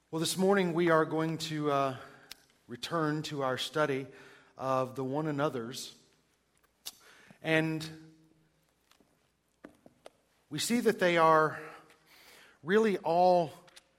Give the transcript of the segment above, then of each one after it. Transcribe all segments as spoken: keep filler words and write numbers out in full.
Well, this morning we are going to uh, return to our study of the one another's. And we see that they are really all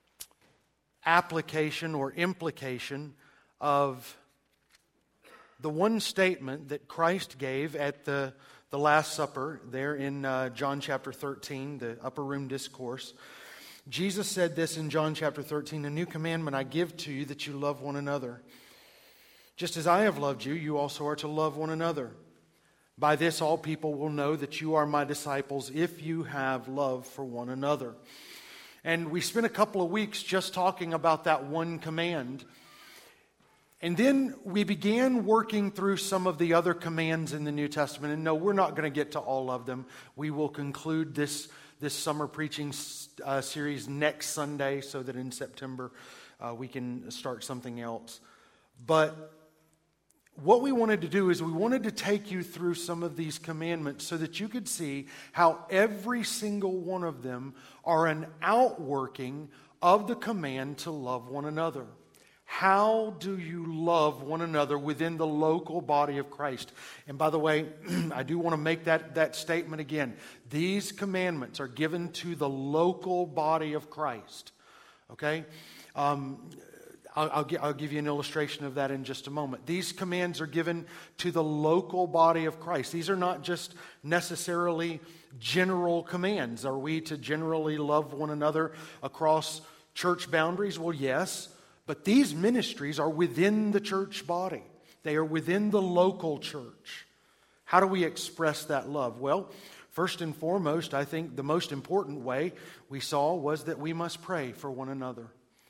application or implication of the one statement that Christ gave at the, the Last Supper there in uh, John chapter thirteen, the Upper Room Discourse. Jesus said this in John chapter thirteen, "A new commandment I give to you, that you love one another. Just as I have loved you, you also are to love one another. By this all people will know that you are my disciples, if you have love for one another." And we spent a couple of weeks just talking about that one command. And then we began working through some of the other commands in the New Testament. And no, we're not going to get to all of them. We will conclude this this summer preaching uh, series next Sunday, so that in September uh, we can start something else. But what we wanted to do is we wanted to take you through some of these commandments so that you could see how every single one of them are an outworking of the command to love one another. How do you love one another within the local body of Christ? And by the way, I do want to make that, that statement again. These commandments are given to the local body of Christ. Okay? Um, I'll, I'll, I'll give you an illustration of that in just a moment. These commands are given to the local body of Christ. These are not just necessarily general commands. Are we to generally love one another across church boundaries? Well, yes. But these ministries are within the church body. They are within the local church. How do we express that love? Well, first and foremost, I think the most important way we saw was that we must pray for one another.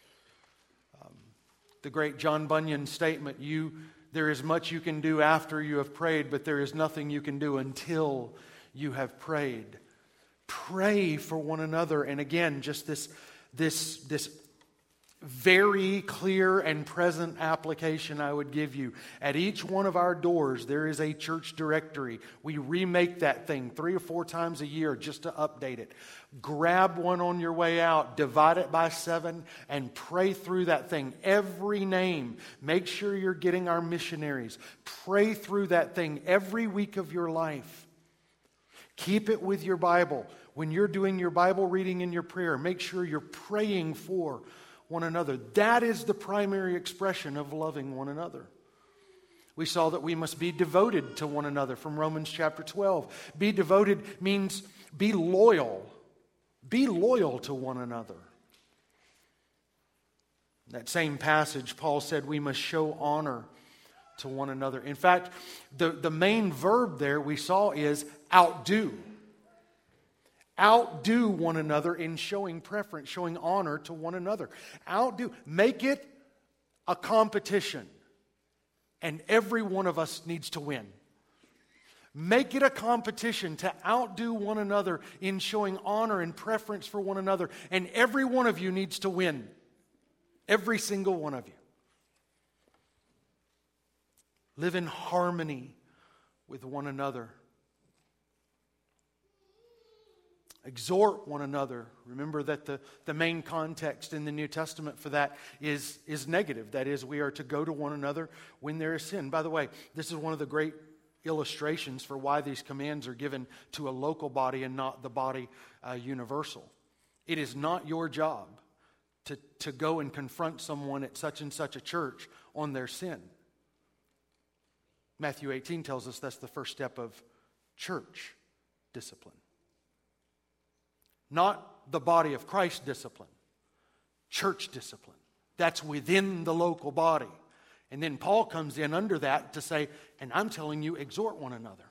Um, the great John Bunyan statement, "You, there is much you can do after you have prayed, but there is nothing you can do until you have prayed." Pray for one another. And again, just this, this, this very clear and present application I would give you. At each one of our doors, there is a church directory. We remake that thing three or four times a year just to update it. Grab one on your way out, divide it by seven, and pray through that thing. Every name. Make sure you're getting our missionaries. Pray through that thing every week of your life. Keep it with your Bible. When you're doing your Bible reading and your prayer, make sure you're praying for one another. That is the primary expression of loving one another. We saw that we must be devoted to one another from Romans chapter twelve. Be devoted means be loyal. Be loyal to one another. In that same passage, Paul said we must show honor to one another. In fact, the, the main verb there we saw is outdo. Outdo one another in showing preference, showing honor to one another. Outdo. Make it a competition. And every one of us needs to win. Make it a competition to outdo one another in showing honor and preference for one another. And every one of you needs to win. Every single one of you. Live in harmony with one another. Exhort one another. Remember that the, the main context in the New Testament for that is, is negative. That is, we are to go to one another when there is sin. By the way, this is one of the great illustrations for why these commands are given to a local body and not the body uh, universal. It is not your job to, to go and confront someone at such and such a church on their sin. Matthew eighteen tells us that's the first step of church discipline. Not the body of Christ discipline. Church discipline. That's within the local body. And then Paul comes in under that to say, and I'm telling you, exhort one another.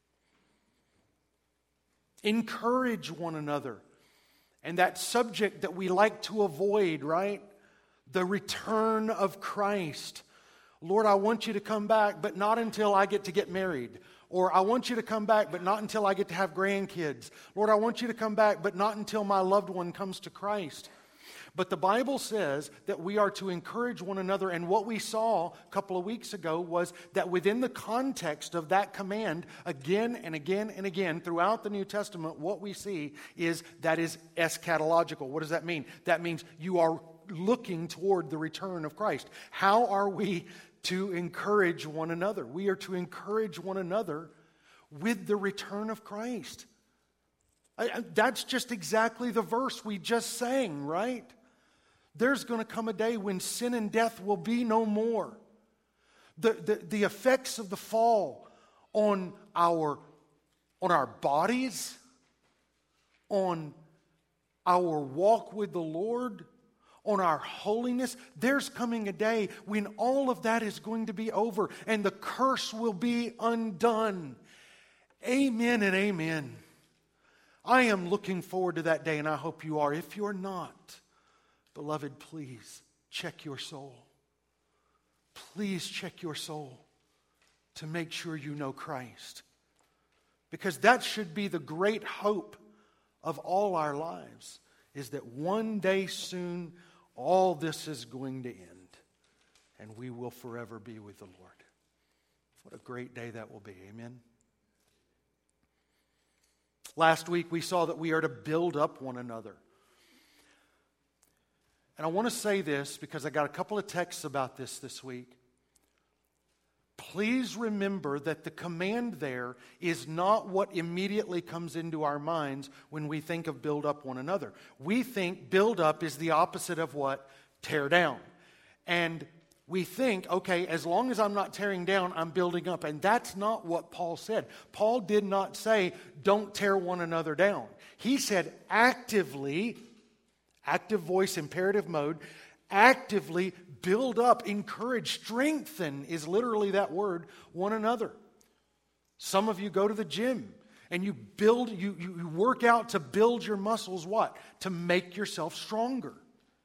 Encourage one another. And that subject that we like to avoid, right? The return of Christ. Lord, I want you to come back, but not until I get to get married. Or I want you to come back, but not until I get to have grandkids. Lord, I want you to come back, but not until my loved one comes to Christ. But the Bible says that we are to encourage one another. And what we saw a couple of weeks ago was that within the context of that command, again and again and again throughout the New Testament, what we see is that is eschatological. What does that mean? That means you are looking toward the return of Christ. How are we to encourage one another? We are to encourage one another with the return of Christ. I, I, that's just exactly the verse we just sang, right? There's going to come a day when sin and death will be no more. The, the, the effects of the fall on our, on our bodies, on our walk with the Lord, on our holiness, there's coming a day when all of that is going to be over and the curse will be undone. Amen and amen. I am looking forward to that day, and I hope you are. If you're not, beloved, please check your soul. Please check your soul to make sure you know Christ. Because that should be the great hope of all our lives, is that one day soon all this is going to end and we will forever be with the Lord. What a great day that will be. Amen. Last week we saw that we are to build up one another. And I want to say this because I got a couple of texts about this this week. Please remember that the command there is not what immediately comes into our minds when we think of build up one another. We think build up is the opposite of what? Tear down. And we think, okay, as long as I'm not tearing down, I'm building up. And that's not what Paul said. Paul did not say, don't tear one another down. He said actively, active voice, imperative mode, actively build up, encourage, strengthen is literally that word, one another. Some of you go to the gym and you build, you, you work out to build your muscles, what? To make yourself stronger.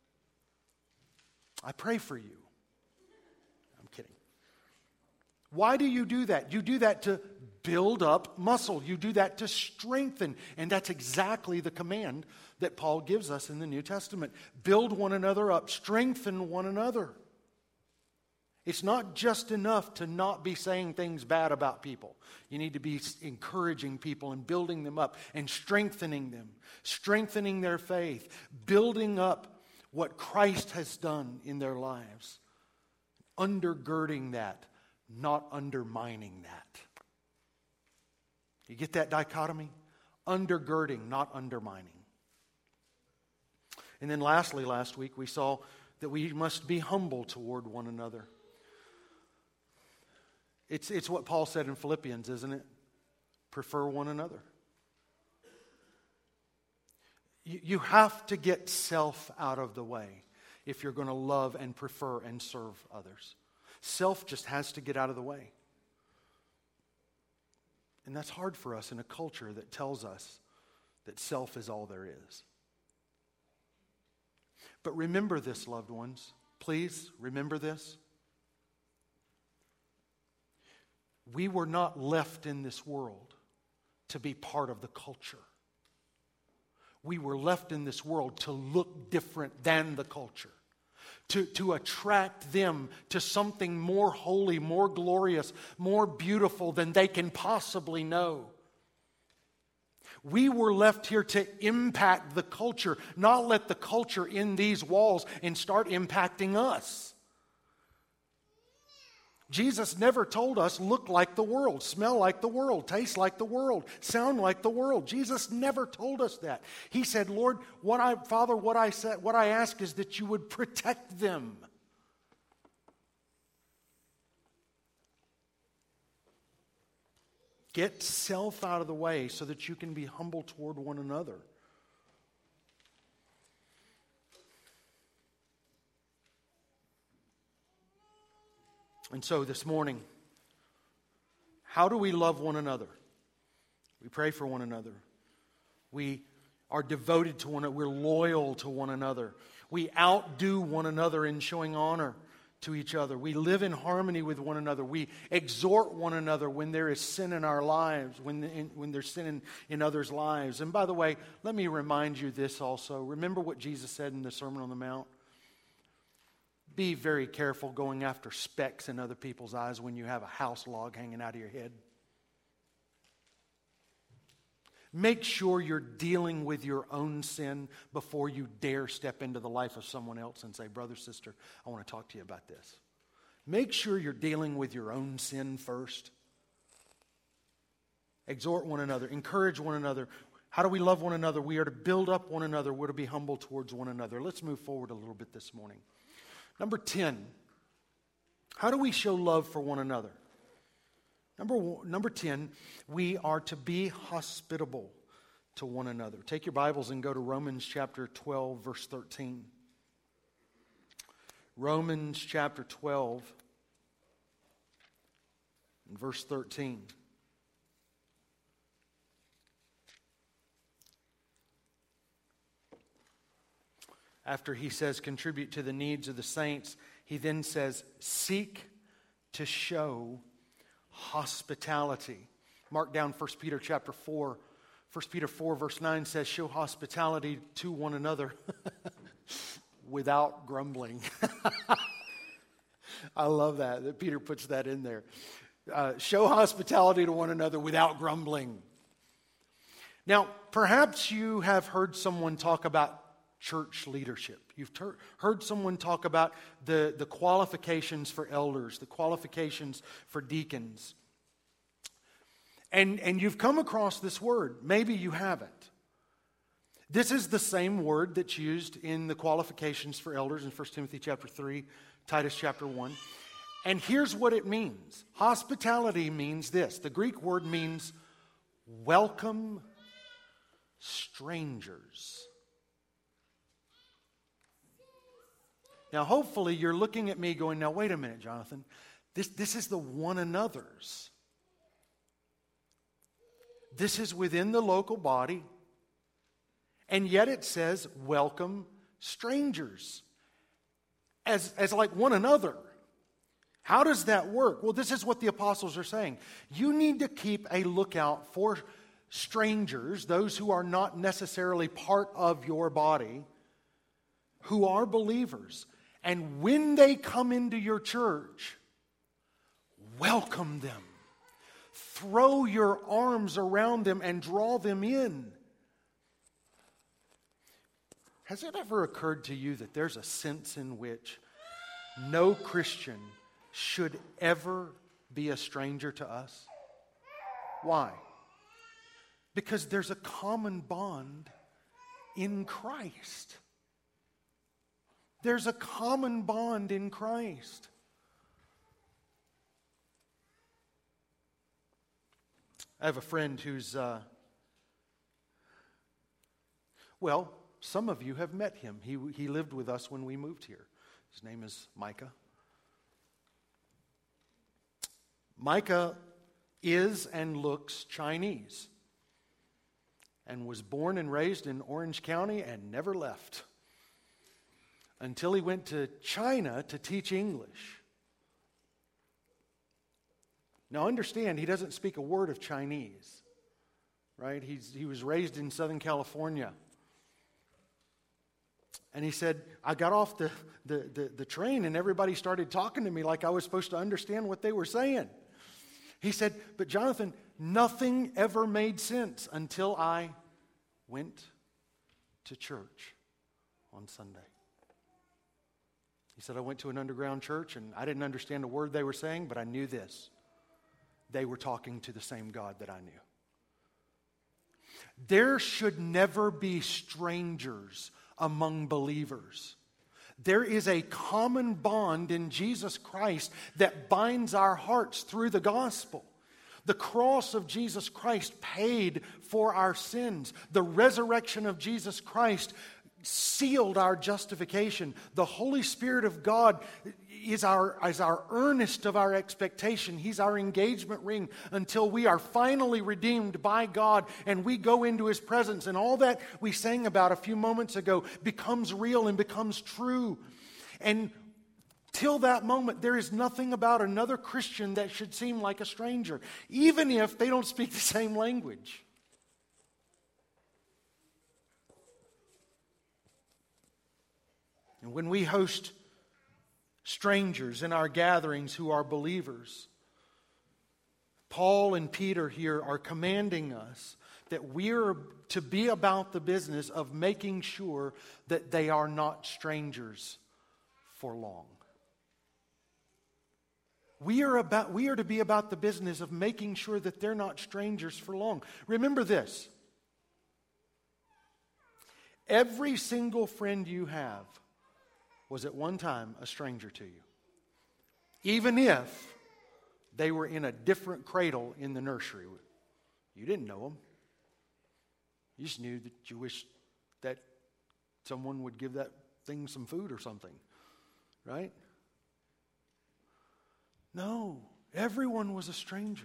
I pray for you. I'm kidding. Why do you do that? You do that to build up muscle. You do that to strengthen. And that's exactly the command that Paul gives us in the New Testament. Build one another up. Strengthen one another. It's not just enough to not be saying things bad about people. You need to be encouraging people and building them up and strengthening them. Strengthening their faith. Building up what Christ has done in their lives. Undergirding that, not undermining that. You get that dichotomy? Undergirding, not undermining. And then lastly, last week, we saw that we must be humble toward one another. It's, it's what Paul said in Philippians, isn't it? Prefer one another. You, you have to get self out of the way if you're going to love and prefer and serve others. Self just has to get out of the way. And that's hard for us in a culture that tells us that self is all there is. But remember this, loved ones. Please remember this. We were not left in this world to be part of the culture. We were left in this world to look different than the culture. To, to attract them to something more holy, more glorious, more beautiful than they can possibly know. We were left here to impact the culture, not let the culture in these walls and start impacting us. Jesus never told us look like the world, smell like the world, taste like the world, sound like the world. Jesus never told us that. He said, Lord, what I, Father, what I said, what I ask is that you would protect them. Get self out of the way so that you can be humble toward one another. And so this morning, how do we love one another? We pray for one another. We are devoted to one another. We're loyal to one another. We outdo one another in showing honor to each other. We live in harmony with one another. We exhort one another when there is sin in our lives, when, in, when there's sin in, in others' lives. And by the way, let me remind you this also. Remember what Jesus said in the Sermon on the Mount? Be very careful going after specks in other people's eyes when you have a house log hanging out of your head. Make sure you're dealing with your own sin before you dare step into the life of someone else and say, brother, sister, I want to talk to you about this. Make sure you're dealing with your own sin first. Exhort one another. Encourage one another. How do we love one another? We are to build up one another. We're to be humble towards one another. Let's move forward a little bit this morning. Number ten. How do we show love for one another? Number one, number ten, we are to be hospitable to one another. Take your Bibles and go to Romans chapter twelve, verse thirteen. Romans chapter twelve, and verse thirteen. After he says, contribute to the needs of the saints, he then says, seek to show hospitality. Mark down First Peter chapter four. First Peter four verse nine says, show hospitality to one another without grumbling. I love that, that Peter puts that in there. Uh, show hospitality to one another without grumbling. Now, perhaps you have heard someone talk about church leadership. You've ter- heard someone talk about the, the qualifications for elders, the qualifications for deacons. And, and you've come across this word. Maybe you haven't. This is the same word that's used in the qualifications for elders in First Timothy chapter three, Titus chapter one. And here's what it means. Hospitality means this. The Greek word means welcome strangers. Now, hopefully, you're looking at me going, now, wait a minute, Jonathan. This, this is the one another's. This is within the local body. And yet it says, welcome strangers. As, as like one another. How does that work? Well, this is what the apostles are saying. You need to keep a lookout for strangers, those who are not necessarily part of your body, who are believers. And when they come into your church, welcome them. Throw your arms around them and draw them in. Has it ever occurred to you that there's a sense in which no Christian should ever be a stranger to us? Why? Because there's a common bond in Christ. There's a common bond in Christ. I have a friend who's, uh, well, some of you have met him. He, he lived with us when we moved here. His name is Micah. Micah is and looks Chinese and was born and raised in Orange County and never left until he went to China to teach English. Now understand, he doesn't speak a word of Chinese, right? He's, he was raised in Southern California. And he said, I got off the, the, the, the train and everybody started talking to me like I was supposed to understand what they were saying. He said, but Jonathan, nothing ever made sense until I went to church on Sunday. He said, I went to an underground church and I didn't understand a word they were saying, but I knew this. They were talking to the same God that I knew. There should never be strangers among believers. There is a common bond in Jesus Christ that binds our hearts through the gospel. The cross of Jesus Christ paid for our sins. The resurrection of Jesus Christ sealed our justification. The Holy Spirit of God is our, is our earnest of our expectation. He's our engagement ring until we are finally redeemed by God and we go into His presence. And all that we sang about a few moments ago becomes real and becomes true. And till that moment, there is nothing about another Christian that should seem like a stranger, even if they don't speak the same language. And when we host strangers in our gatherings who are believers, Paul and Peter here are commanding us that we are to be about the business of making sure that they are not strangers for long. We are about we are to be about the business of making sure that they're not strangers for long. Remember this. Every single friend you have was at one time a stranger to you. Even if they were in a different cradle in the nursery. You didn't know them. You just knew that you wished that someone would give that thing some food or something. Right? No, everyone was a stranger.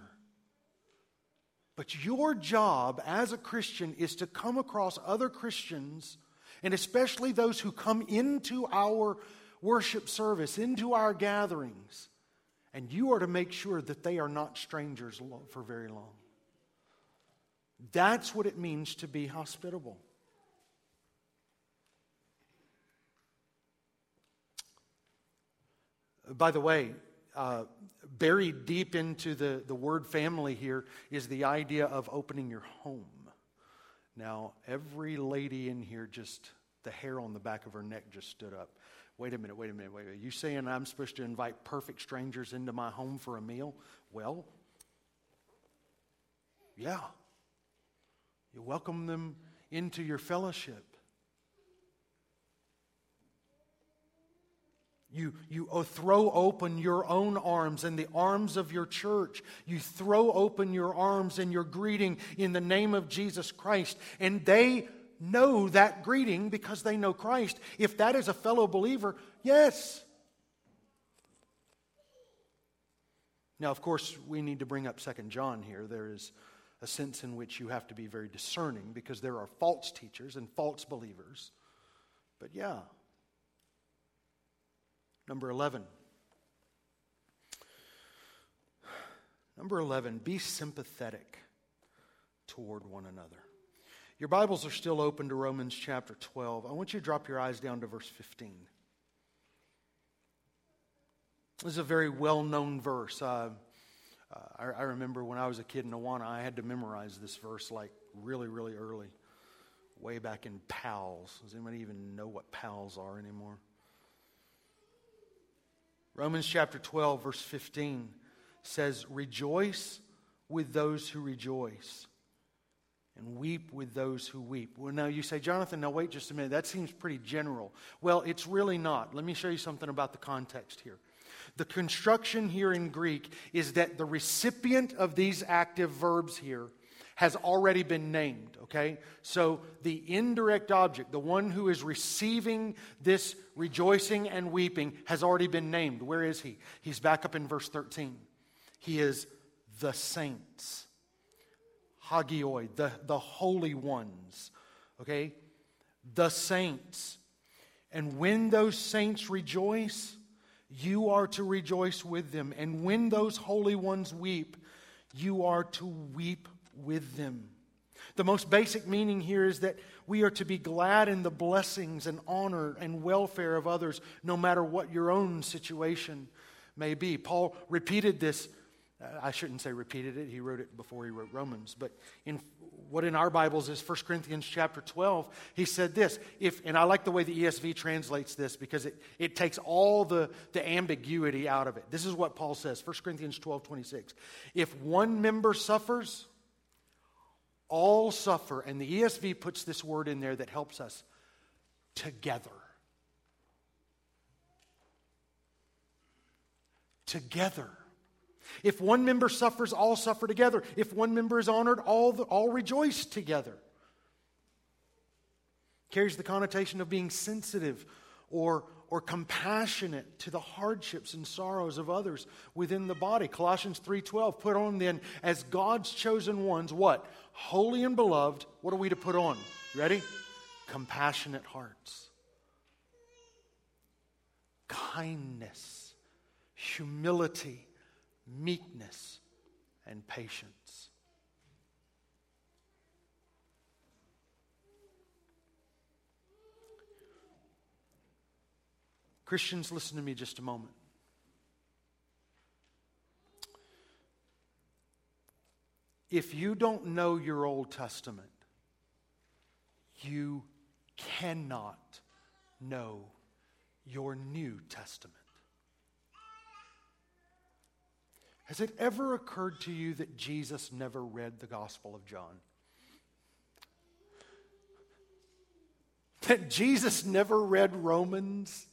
But your job as a Christian is to come across other Christians, and especially those who come into our worship service, into our gatherings, and you are to make sure that they are not strangers for very long. That's what it means to be hospitable. By the way, uh, buried deep into the, the word family here is the idea of opening your home. Now, every lady in here, just the hair on the back of her neck just stood up. Wait a minute, wait a minute, wait a minute. You saying I'm supposed to invite perfect strangers into my home for a meal? Well, yeah. You welcome them into your fellowship. You, you throw open your own arms and the arms of your church. You throw open your arms and your greeting in the name of Jesus Christ. And they know that greeting because they know Christ. If that is a fellow believer, yes. Now, of course, we need to bring up Second John here. There is a sense in which you have to be very discerning because there are false teachers and false believers. But yeah. Number eleven. Number eleven, be sympathetic toward one another. Your Bibles are still open to Romans chapter twelve. I want you to drop your eyes down to verse fifteen. This is a very well-known verse. Uh, uh, I, I remember when I was a kid in Awana, I had to memorize this verse like really, really early. Way back in PALS. Does anybody even know what PALS are anymore? Romans chapter twelve, verse fifteen says, "Rejoice with those who rejoice, and weep with those who weep." Well, now you say, Jonathan, now wait just a minute. That seems pretty general. Well, it's really not. Let me show you something about the context here. The construction here in Greek is that the recipient of these active verbs here has already been named, okay? So the indirect object, the one who is receiving this rejoicing and weeping, has already been named. Where is he? He's back up in verse thirteen. He is the saints. Hagioi, the, the holy ones, okay? The saints. And when those saints rejoice, you are to rejoice with them. And when those holy ones weep, you are to weep with them. The most basic meaning here is that we are to be glad in the blessings and honor and welfare of others, no matter what your own situation may be. Paul repeated this. Uh, I shouldn't say repeated it. He wrote it before he wrote Romans. But in what in our Bibles is First Corinthians chapter twelve, he said this. If and I like the way the E S V translates this because it, it takes all the, the ambiguity out of it. This is what Paul says, First Corinthians twelve twenty-six. If one member suffers, all suffer. And the E S V puts this word in there that helps us. Together. Together. If one member suffers, all suffer together. If one member is honored, all, the, all rejoice together. Carries the connotation of being sensitive or, or compassionate to the hardships and sorrows of others within the body. Colossians three twelve, put on then as God's chosen ones, what? Holy and beloved. What are we to put on? Ready? Compassionate hearts. Kindness. Humility. Meekness. And patience. Christians, listen to me just a moment. If you don't know your Old Testament, you cannot know your New Testament. Has it ever occurred to you that Jesus never read the Gospel of John? That Jesus never read Romans?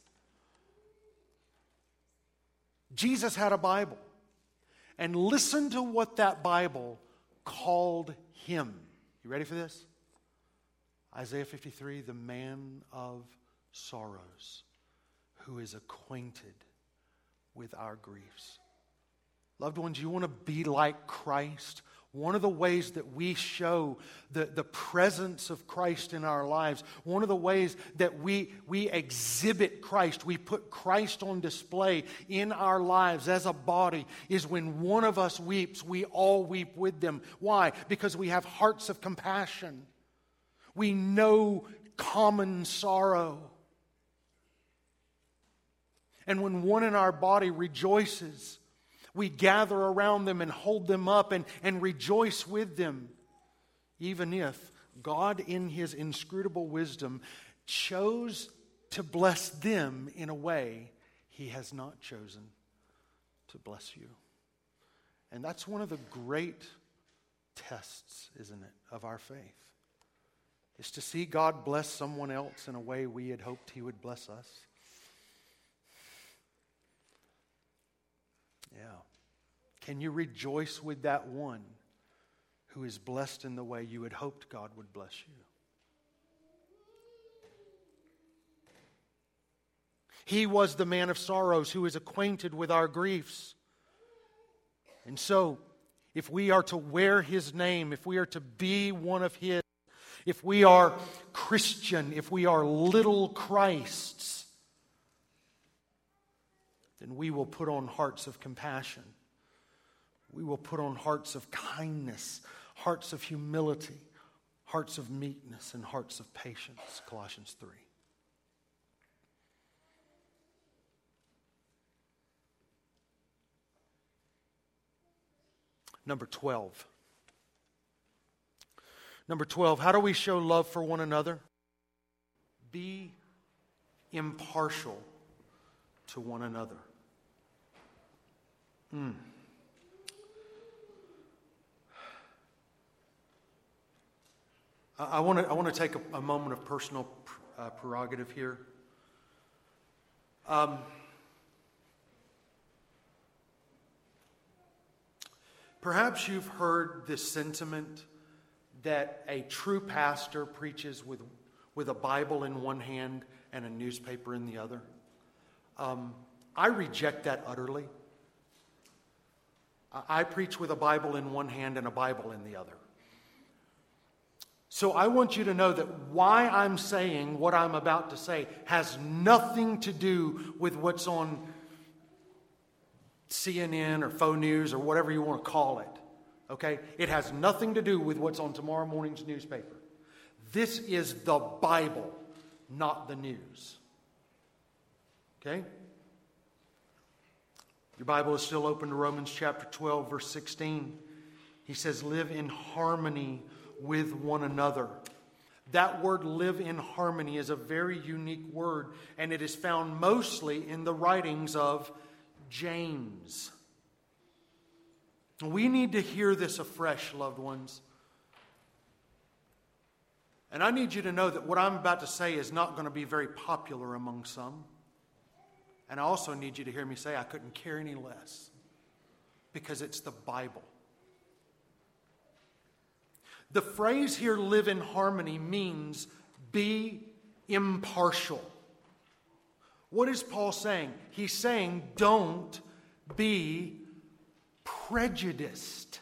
Jesus had a Bible. And listen to what that Bible called him. You ready for this? Isaiah fifty-three, the man of sorrows, who is acquainted with our griefs. Loved ones, you want to be like Christ? One of the ways that we show the, the presence of Christ in our lives, one of the ways that we, we exhibit Christ, we put Christ on display in our lives as a body, is when one of us weeps, we all weep with them. Why? Because we have hearts of compassion. We know common sorrow. And when one in our body rejoices, we gather around them and hold them up and, and rejoice with them, even if God in His inscrutable wisdom chose to bless them in a way He has not chosen to bless you. And that's one of the great tests, isn't it, of our faith, is to see God bless someone else in a way we had hoped He would bless us. Yeah. Can you rejoice with that one who is blessed in the way you had hoped God would bless you? He was the man of sorrows who is acquainted with our griefs. And so, if we are to wear His name, if we are to be one of His, if we are Christian, if we are little Christs, then we will put on hearts of compassion. We will put on hearts of kindness, hearts of humility, hearts of meekness, and hearts of patience. Colossians three. Number twelve. Number twelve, how do we show love for one another? Be impartial to one another. Mm. I want to I want to take a, a moment of personal uh, prerogative here. Um, perhaps you've heard this sentiment that a true pastor preaches with, with a Bible in one hand and a newspaper in the other. Um, I reject that utterly. I, I preach with a Bible in one hand and a Bible in the other. So I want you to know that why I'm saying what I'm about to say has nothing to do with what's on C N N or Faux News or whatever you want to call it. Okay? It has nothing to do with what's on tomorrow morning's newspaper. This is the Bible, not the news. Okay? Your Bible is still open to Romans chapter twelve, verse sixteen. He says, live in harmony with one another. That word live in harmony is a very unique word, and it is found mostly in the writings of James. We need to hear this afresh, loved ones. And I need you to know that what I'm about to say is not going to be very popular among some. And I also need you to hear me say I couldn't care any less, because it's the Bible. The phrase here, live in harmony, means be impartial. What is Paul saying? He's saying don't be prejudiced.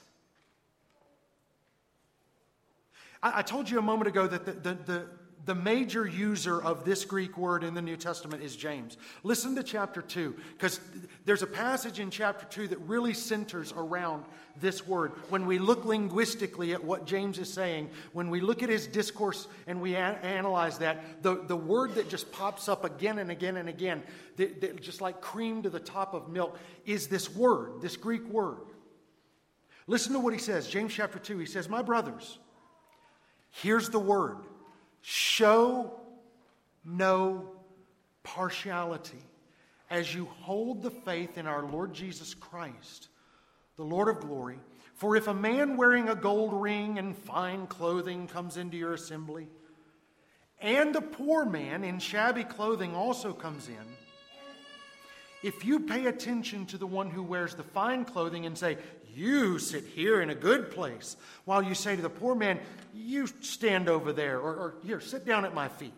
I, I told you a moment ago that the, the, the, the major user of this Greek word in the New Testament is James. Listen to chapter two, because there's a passage in chapter two that really centers around this word. When we look linguistically at what James is saying, when we look at his discourse and we a- analyze that, the, the word that just pops up again and again and again, that, that just like cream to the top of milk, is this word, this Greek word. Listen to what he says. James chapter two, he says, my brothers, here's the word. Show no partiality as you hold the faith in our Lord Jesus Christ, the Lord of glory. For if a man wearing a gold ring and fine clothing comes into your assembly, and a poor man in shabby clothing also comes in, if you pay attention to the one who wears the fine clothing and say, you sit here in a good place, while you say to the poor man, you stand over there, or, or here, sit down at my feet.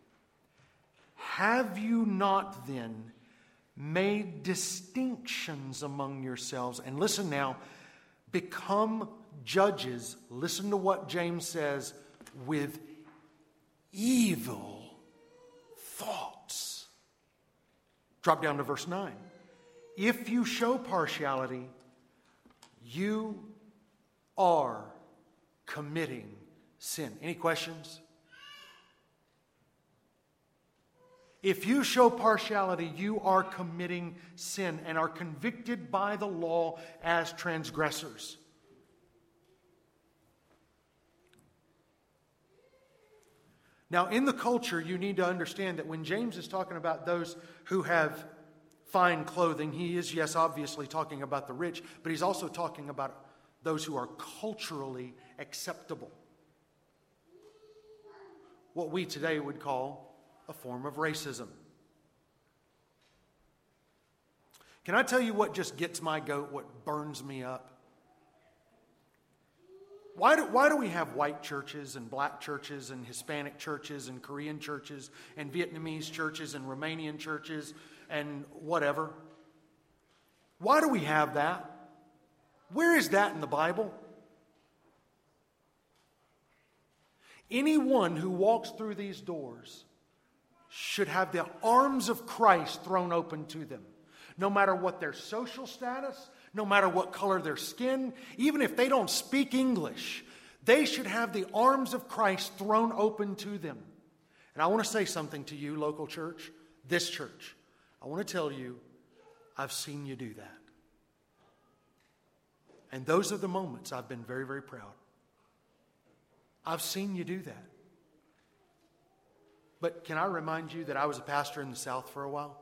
Have you not then made distinctions among yourselves? And listen now, become judges, listen to what James says, with evil thoughts. Drop down to verse nine. If you show partiality, you are committing sin. Any questions? If you show partiality, you are committing sin and are convicted by the law as transgressors. Now, in the culture, you need to understand that when James is talking about those who have fine clothing, he is, yes, obviously talking about the rich, but he's also talking about those who are culturally acceptable. What we today would call a form of racism. Can I tell you what just gets my goat, what burns me up? Why do, why do we have white churches and black churches and Hispanic churches and Korean churches and Vietnamese churches and Romanian churches and whatever? Why do we have that? Where is that in the Bible? Anyone who walks through these doors should have the arms of Christ thrown open to them. No matter what their social status, no matter what color their skin, even if they don't speak English, they should have the arms of Christ thrown open to them. And I want to say something to you, local church, this church. I want to tell you, I've seen you do that. And those are the moments I've been very, very proud. I've seen you do that. But can I remind you that I was a pastor in the South for a while?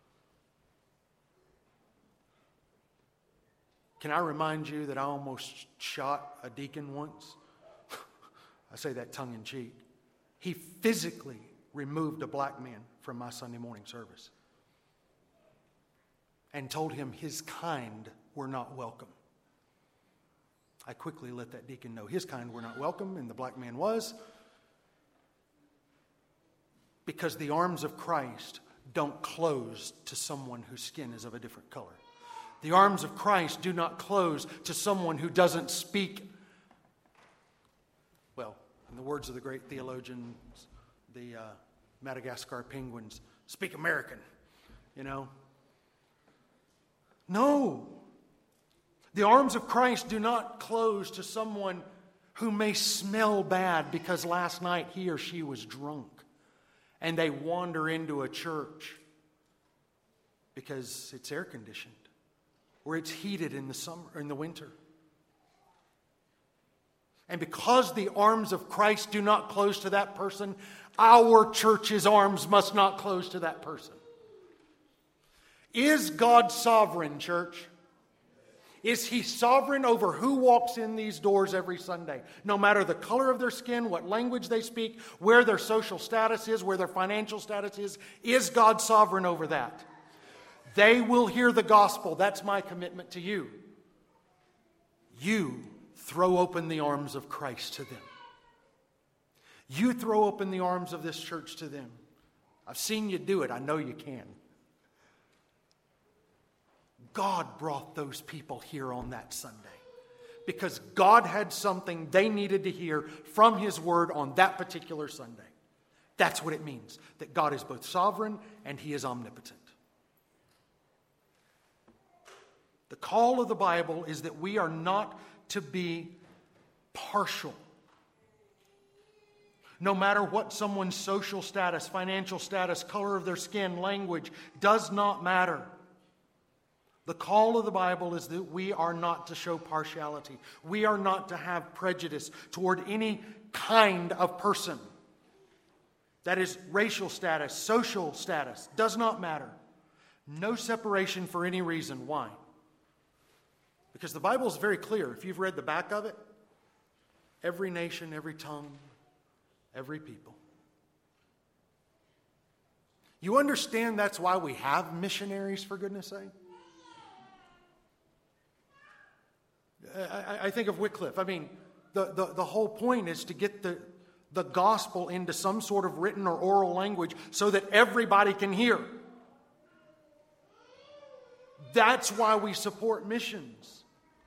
Can I remind you that I almost shot a deacon once? I say that tongue in cheek. He physically removed a black man from my Sunday morning service and told him his kind were not welcome. I quickly let that deacon know his kind were not welcome, and the black man was. Because the arms of Christ don't close to someone whose skin is of a different color. The arms of Christ do not close to someone who doesn't speak, well, in the words of the great theologians, the uh, Madagascar penguins, speak American, you know. No. The arms of Christ do not close to someone who may smell bad because last night he or she was drunk and they wander into a church because it's air conditioned or it's heated in the summer or in the winter. And because the arms of Christ do not close to that person, our church's arms must not close to that person. Is God sovereign, church? Is He sovereign over who walks in these doors every Sunday? No matter the color of their skin, what language they speak, where their social status is, where their financial status is, is God sovereign over that? They will hear the gospel. That's my commitment to you. You throw open the arms of Christ to them. You throw open the arms of this church to them. I've seen you do it. I know you can. God brought those people here on that Sunday because God had something they needed to hear from His Word on that particular Sunday. That's what it means, that God is both sovereign and He is omnipotent. The call of the Bible is that we are not to be partial. No matter what someone's social status, financial status, color of their skin, language, does not matter. The call of the Bible is that we are not to show partiality. We are not to have prejudice toward any kind of person. That is racial status, social status, does not matter. No separation for any reason. Why? Because the Bible is very clear. If you've read the back of it, every nation, every tongue, every people. You understand that's why we have missionaries, for goodness sake? I, I think of Wycliffe. I mean, the, the, the whole point is to get the, the gospel into some sort of written or oral language so that everybody can hear. That's why we support missions.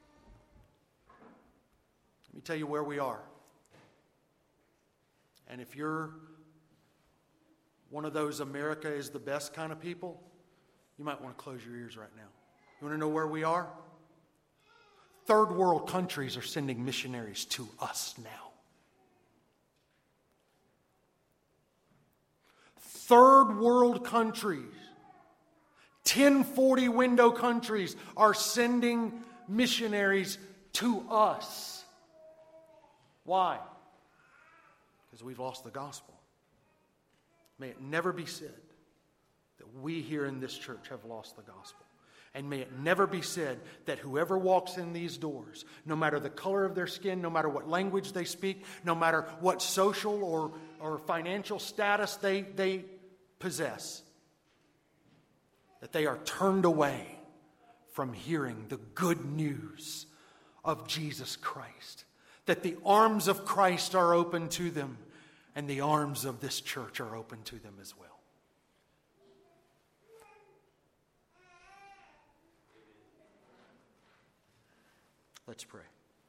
Let me tell you where we are. And if you're one of those America is the best kind of people, you might want to close your ears right now. You want to know where we are? Third world countries are sending missionaries to us now. Third world countries, ten forty window countries are sending missionaries to us. Why? Because we've lost the gospel. May it never be said that we here in this church have lost the gospel. And may it never be said that whoever walks in these doors, no matter the color of their skin, no matter what language they speak, no matter what social or, or financial status they, they possess, that they are turned away from hearing the good news of Jesus Christ. That the arms of Christ are open to them, and the arms of this church are open to them as well. Let's pray.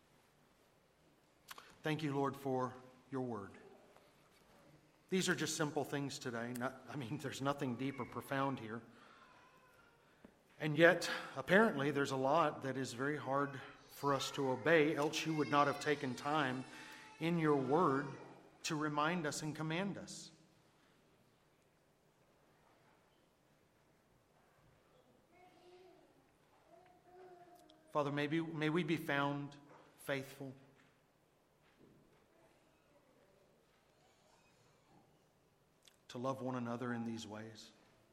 Thank you, Lord, for your word. These are just simple things today. Not, I mean, there's nothing deep or profound here. And yet, apparently, there's a lot that is very hard for us to obey, else you would not have taken time in your word to remind us and command us. Father, maybe, may we be found faithful. To love one another in these ways.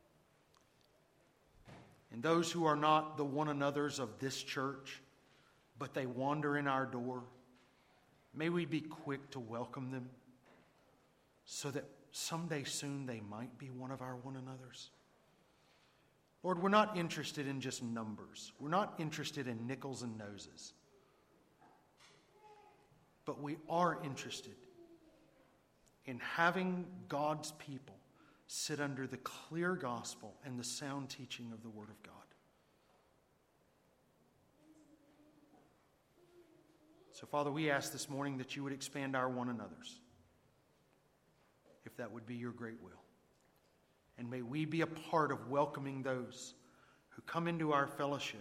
And those who are not the one another's of this church, but they wander in our door, may we be quick to welcome them so that someday soon they might be one of our one another's. Lord, we're not interested in just numbers. We're not interested in nickels and noses. But we are interested in having God's people sit under the clear gospel and the sound teaching of the Word of God. So, Father, we ask this morning that you would expand our one another's, if that would be your great will. And may we be a part of welcoming those who come into our fellowship,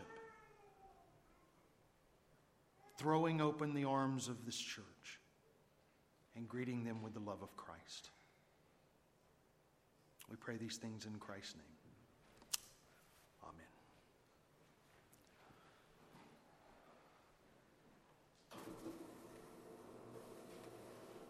throwing open the arms of this church and greeting them with the love of Christ. We pray these things in Christ's name.